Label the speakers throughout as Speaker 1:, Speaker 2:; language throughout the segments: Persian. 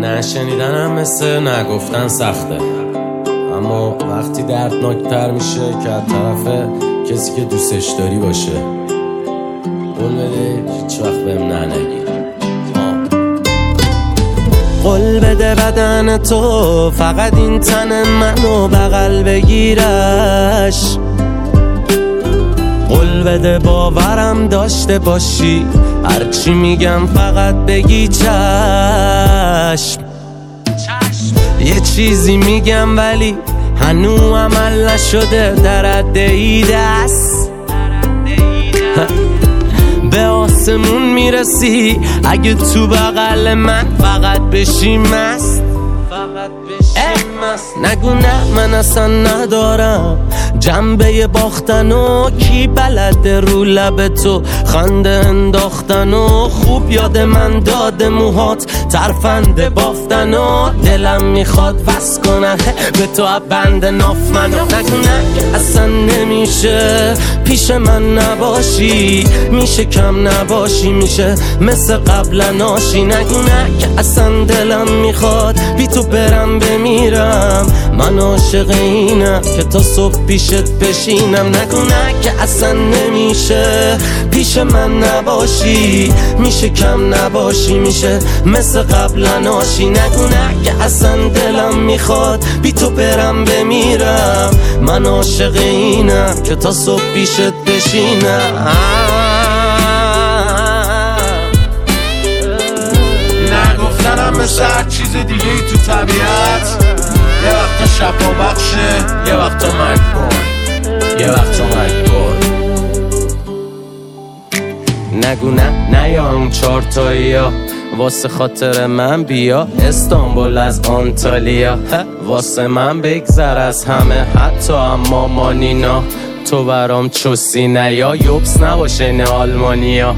Speaker 1: نشنیدنم مثل نگفتن سخته، اما وقتی دردناکتر میشه که از طرف کسی که دوستش داری باشه. قول بده هیچ وقت بهم نگی. قول بده بدن تو فقط این تن منو بغل بگیرش. قول بده باورم داشته باشی، هرچی میگم فقط بگی چشم. یه چیزی میگم ولی هنو عمل نشده، در عده دست به آسمون میرسی اگه تو بغل من فقط بشی مست. نگو نه من اصلا ندارم جنبه باختن و کی بلده رو لب تو خنده انداختن و خوب یاد من داده موهات ترفنده بافتن و دلم میخواد بس کنه به تو بند ناف منو. نگو نه اصلا نمیشه پیش من نباشی، میشه کم نباشی، میشه مثل قبل ناشی. نگو نه که اصلا دلم میخواد بی تو برم بمیرم، من عاشق اینم که تا صبح پیشت بشینم. نگو نه که اصلا نمیشه پیش من نباشی، میشه کم نباشی، میشه مثل قبل ناشی. نگو نه که اصلا دلم میخواد بی تو برم بمیرم، من عاشق اینم که تا صبح پیشت بشینم.
Speaker 2: نگفتنم مثل هر چیز دیگه ای تو طبیعت، یه وقتا شفا بخشه،
Speaker 1: یه وقتا مرگبار، یه وقتا مرگبار. نگو نه یا اون چارتایی ها، واسه خاطر من بیا استانبول از آنتالیا. واسه من بگذر از همه حتی اما مانینا، تو برام چوسی نه یا یوبس نباشه نه آلمانیا.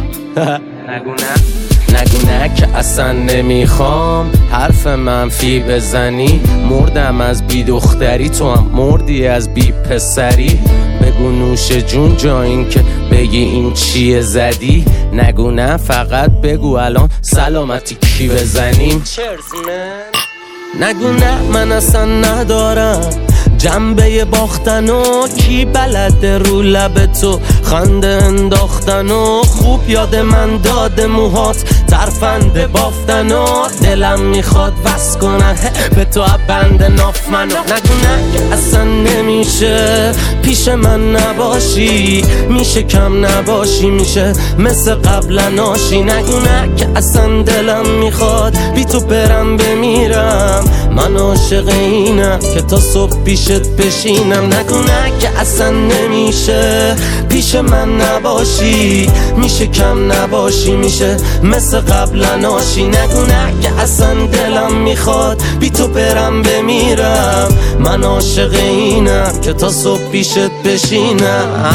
Speaker 1: نگو نه که اصلا نمیخوام حرف منفی بزنی، مردم از بی دختری تو هم مردی از بی پسری. بگو نوش جون جا این که بگی این چیه زدی. نگو نه فقط بگو الان سلامتی کی بزنیم. نگو نه من اصلا ندارم جنبه باختن و کی بلده رو لب تو خنده انداختن و خوب یاد من داده موهات ترفنده بافتن و دلم میخواد بس کنه به تو بند ناف منو. نگو نه که اصلا نمیشه پیش من نباشی، میشه کم نباشی، میشه مثل قبل ناشی. نگو نه که اصلا دلم میخواد بی تو برم بمیرم، من عاشق اینم که تا صبح پیشت بشینم. نگو نه که اصلا نمیشه پیش من نباشی، میشه کم نباشی، میشه مثل قبل ناشی. نگو نه که اصلا دلم میخواد بی تو برم بمیرم، من عاشق اینم که تا صبح پیشت بشینم.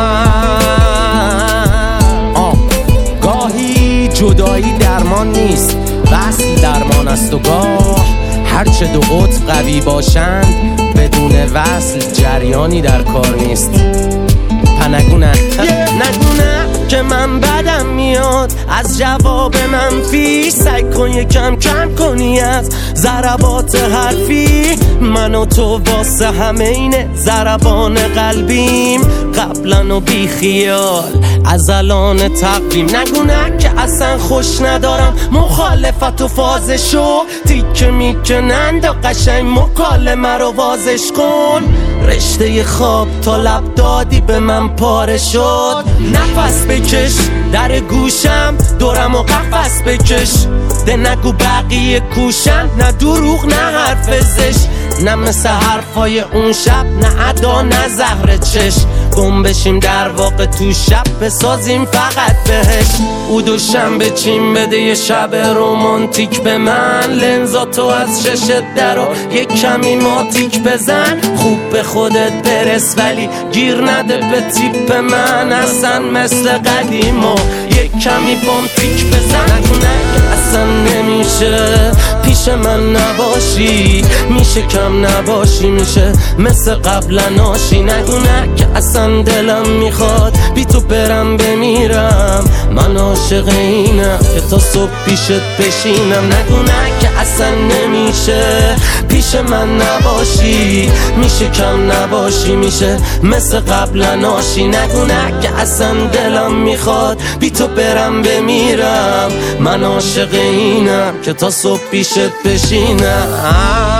Speaker 1: گاهی جدایی درمان نیست، وصل درمان است و گاه هرچه دو قطب قوی باشند بدون وصل جریانی در کار نیست. نگو نه که من بدم میاد از جواب منفی، سعی کن یکم کم کنی از ضربات حرفی. من و تو واسه همه اینه ضربان قلبیم، قبلا و بی خیال از الان تقویم. نگو نه که اصلا خوش ندارم مخالفت و فازشو، تیکه میکنند و قشنگ مکالمه رو وازش کن. رشته خواب تا لب دادی به من پاره شد، نفس بکش در گوشم دورم و قفس بکش. ده نگو بقیه کوشن، نه دروغ نه حرف زشت، نه مثل حرفای اون شب، نه ادا نه زهر چش. گم بشیم در واقع تو شب بسازیم فقط بهش. او دوشنبه چین بده یه شب رومانتیک به من، لنزاتو از ششت درو یک کمی ماتیک بزن. خوب به خودت برس ولی گیر نده به تیپ من، اصلا مثل قدیم و یک کمی بام تیک بزن. نگو نه اصلا نمیشه پیش پیش من نباشی میشه کم نباشی، میشه مثل قبلا ناشی. نگو نه که اصلا دلم میخواد بی تو برم بمیرم، من عاشق اینم که تا صبح پیشت بشینم. نگو نه که اصلا نمیشه پیش من نباشی میشه کم نباشی، میشه مثل قبلا ناشی. نگو نه که اصلا دلم میخواد بی تو برم بمیرم، من عاشق اینم که تا صبح پیشت بشینم.